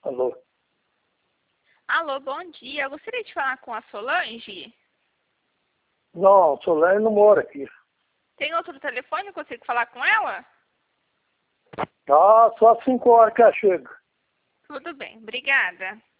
Alô? Alô, bom dia. Eu gostaria de falar com a Solange. Não, Solange não mora aqui. Tem outro telefone? Eu consigo falar com ela? Ah, só às 5 horas que ela chega. Tudo bem, obrigada.